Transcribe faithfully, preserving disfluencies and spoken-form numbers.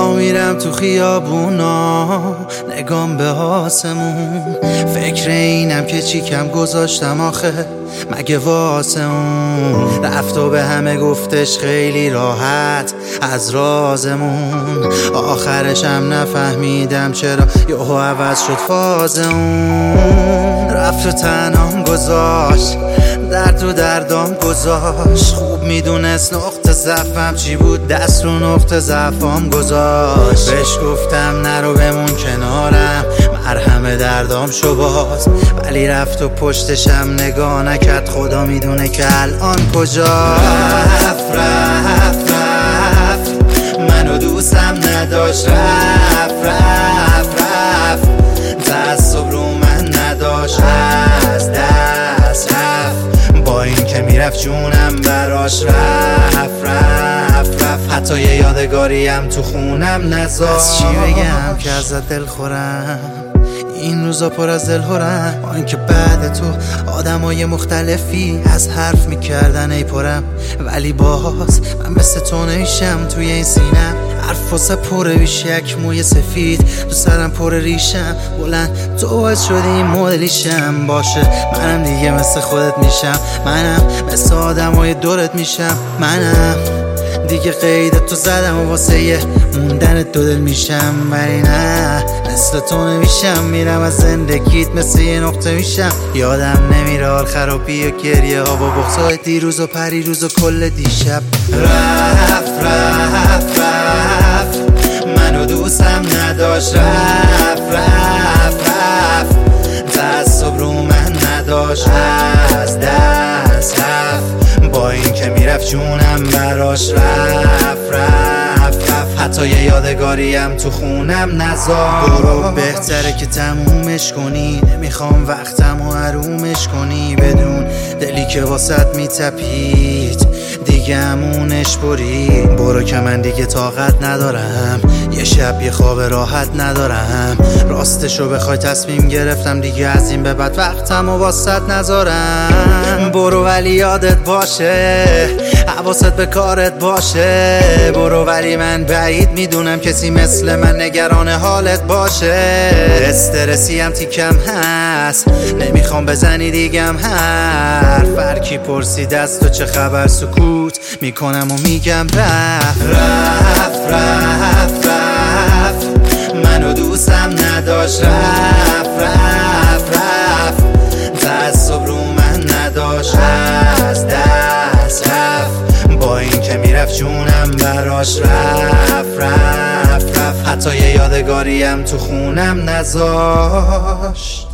راه میرم تو خیابونا، نگام به آسمون، فکر اینم که چی کم گذاشتم آخه مگه واسه اون. رفت و به همه گفتش خیلی راحت از رازمون، آخرشم نفهمیدم چرا یهو عوض شد فاز اون. رفت و تنهام گذاشت، درد و دردام گذاشت، خوب میدونست نقطه ضعفم چی بود، دست رو نقطه ضعفام گذاشت. بهش گفتم نرو بمون کنارم، مرهم دردام شو باز، ولی رفت و پشتشم نگاه نکرد، خدا میدونه که الان کجا. رفت رفت رفت منو دوستم نداشت، رفت رفت رفت تعصب رو من نداشت، از دست رفت با این که میرفت جونم براش، رفت رفت رفت حتی یه یادگاریم تو خونم نذاشت. از چی بگم که ازت دل خورم، این روزا پر از دلهورم، آن که بعد تو آدمای مختلفی از حرف میکردن ای پرم، ولی باز من مثل تو نمیشم توی این سینم. حرف واسه پره بیش یک موی سفید، تو سرم پر ریشم بلند، تو باعث شدی این مدلیشم باشه. منم دیگه مثل خودت میشم، منم مثل آدمای دورت میشم، منم دیگه قید تو زدم و واسه یه موندن دو دل میشم، ولی نه مثل تو نمیشم. میرم از زندگیت مثل یه نقطه میشم، یادم نمیره حال خرابی و گریه ها با بغضای دیروز و پریروز و کل دیشب. رفت رفت رفت منو دوستم نداشت، رفت رفت رفت تعصب رو من نداشت، از دست رفت با این که میرفت جونم براش، رفت رفت رفت حتی یه یادگاریم تو خونم نذاشت. برو بهتره که تمومش کنی، نمیخوام وقتم و حرومش کنی، بدون دلی که واسط میتپید دیگه همونش برید. برو که من دیگه طاقت ندارم، یه شب یه خواب راحت ندارم، راستشو بخوای تصمیم گرفتم دیگه از این به بعد وقتم و واسط نذارم. برو ولی یادت باشه، حواست به کارت باشه، برو ولی من بعید میدونم کسی مثل من نگران حالت باشه. استرسی هم تیکم هست، نمیخوام بزنی دیگم حرف، هرکی پرسید از تو چه خبر سکوت میکنم و میگم رفت رفت رفت رفت منو دوستم نداشت، رفت رفت رفت تعصب رو من نداشت، از دست رفت با این که میرفت جونم براش، رفت رفت رفت حتی یه یادگاریم تو خونم نذاشت.